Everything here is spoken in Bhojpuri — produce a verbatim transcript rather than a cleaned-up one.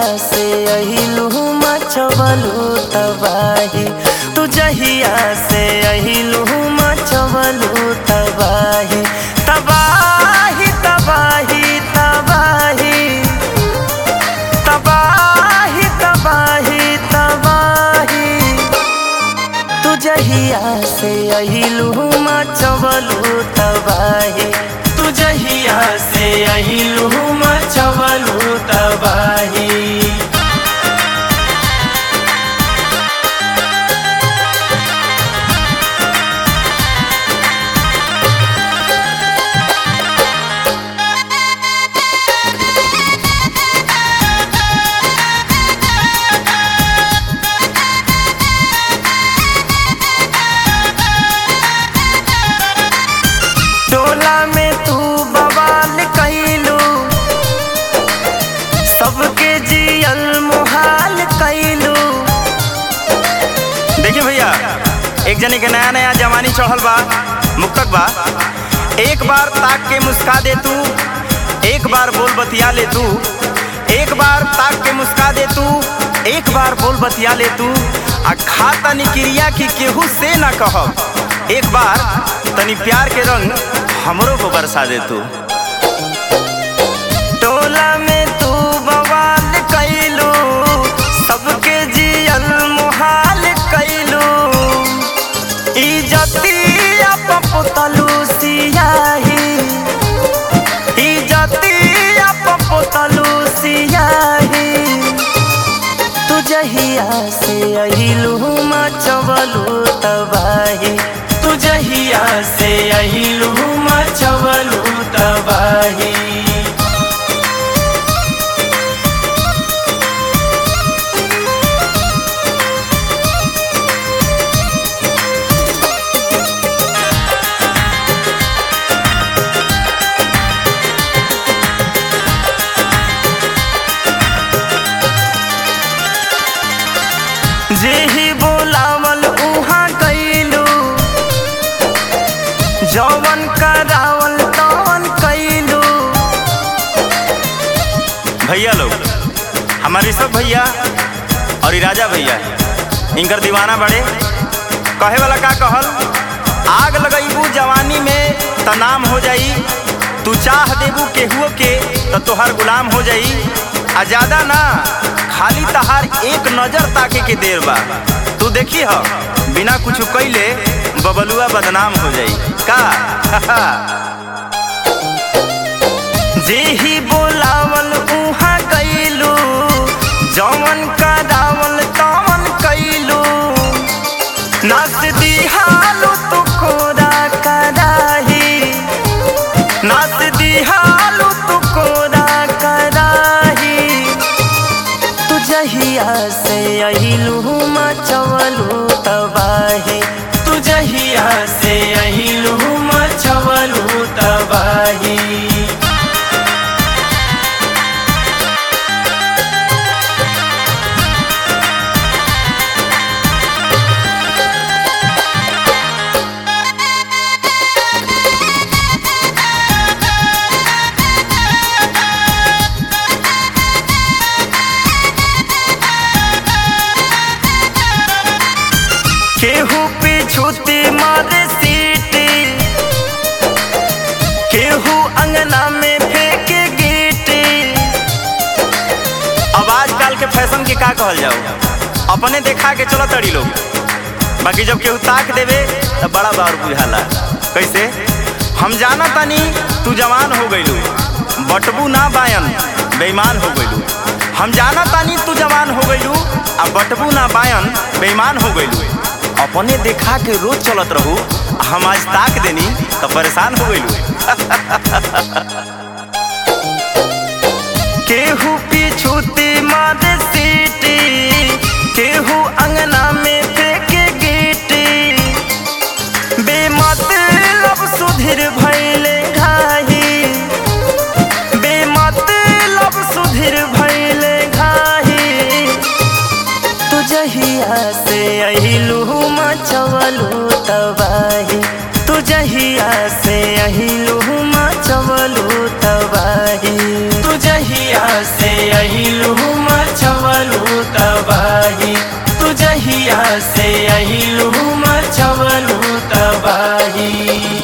से अहिलू मचवलू तबाही, तू जहिया से अहिलू मचवलू तबाही। तबाही तबाही तबाही तबाही तबाही तबाही, तू जहिया से अहिलू मचवलू तबाही, तू जहिया से अहिलू मचवलू तबाही। टोला में तू बवाल कैलू, सबके जियल मुहाल कैलू। देखिए भैया, एक जने के नया नया जवानी चढ़ल बा, मुक्तक बा। एक बार ताक के मुस्का दे तू, एक बार बोल बतिया ले तू, एक बार ताक के मुस्का दे तू, एक बार बोल बतिया ले तू। आ खा तनी क्रिया की केहू से ना कहब, एक बार तनी प्यार के रंग हमरो को बरसा दे तू। टोला में तू बवाल कैलू, सबके जियल मुहाल कैलू। इज्जतिया पपुतलू सियाही, इज्जतिया पपुतलू सियाही, तू जहिया से अहिलू मचवलू तबाही, तू जहिया से अहिलू मचवलू तबाही। जेही बोलावल उहाँ कैलू, जौवन करावल तौन कैलू। भैया लोग, हमारे सब भैया और राजा भैया इनकर दीवाना बड़े। कहे वाला का कहल, आग लगैबू जवानी में त नाम हो जाई, तू चाह देबू केहुओ के त तोहर गुलाम हो जाई। आ ज्यादा ना, खाली तहार एक नजर ताके के देर बा, तू देखी ह बिना कुछ कैले बबलुआ बदनाम हो जाई का। जेही बोलावल उहाँ कैलू, जौवन करावल तौन कैलू। नाच दिहालू तू कोरा कराही, नाच दिहालू तू कोरा कराही, तू जहिया से अहिलू मचवलू तबाही, तू जहिया से अहिलू मचवलू तबाही। केहू पे छूती मारे सीटी, केहू अंगना में फेंके गीटी। अब आजकल के फैशन के का कहल जाओ, अपने देखा के चलो तड़ी लोग, बाकी जब केहू ताक देवे तो बड़ा बार बुझाला। कैसे हम जाना तानी तू जवान हो गईलू, बटबू ना बायन बेईमान हो गईलू। हम जाना तानी तू जवान हो गईलू, आ बटबू ना बायन बेईमान हो गईलू। अपने देखा के रोज चलत रहू, हम आज ताक देनी तो परेशान हो गईलू। केहू पीछूती मारे सीटी, केहू अंगना में फेंके गीटी। बेमतलब सुधीर भइले घाही, बेमतलब सुधीर भइले घाही, तू जहिया से अहिलू मचवलू तबाही, तू जहिया से अहिलू मचवलू तबाही, तू जहिया से अहिलू मच अहिलू मचवलू तबाही।